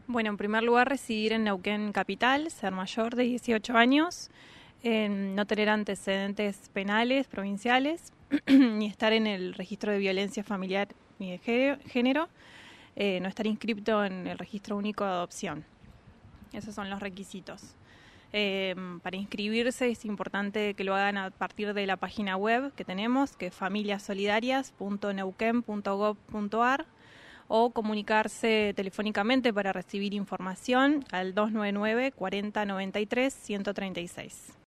Bueno, en primer lugar, residir en Neuquén Capital, ser mayor de 18 años, no tener antecedentes penales, provinciales, ni estar en el registro de violencia familiar ni de género, no estar inscripto en el registro único de adopción. Esos son los requisitos. Para inscribirse es importante que lo hagan a partir de la página web que tenemos, que es familiasolidarias.neuquén.gov.ar, o comunicarse telefónicamente para recibir información al 299 40 93 136.